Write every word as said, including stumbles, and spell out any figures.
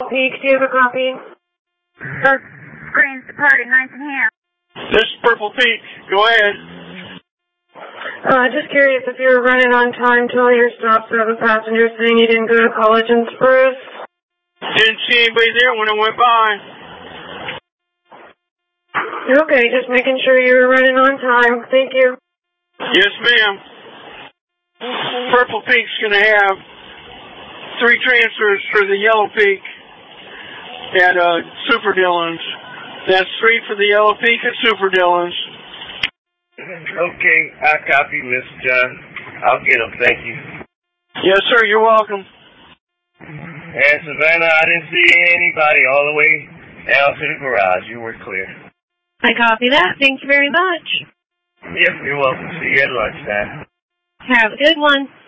Peak, do you have a copy? Those screens departing Nottingham. This is Purple Peak. Go ahead. Uh, just curious if you were running on time to all your stops of the passengers saying you didn't go to college in Spruce. Didn't see anybody there when I went by. Okay, just making sure you were running on time. Thank you. Yes, ma'am. Purple Peak's going to have three transfers for the Yellow Peak at uh, Super Dillon's. That's three for the Yellow Peak at Super Dillon's. Okay, I copy, Mister John. I'll get them, thank you. Yes, sir, you're welcome. And Savannah, I didn't see anybody all the way down to the garage. You were clear. I copy that. Thank you very much. Yep, you're welcome. See you at lunchtime. Have a good one.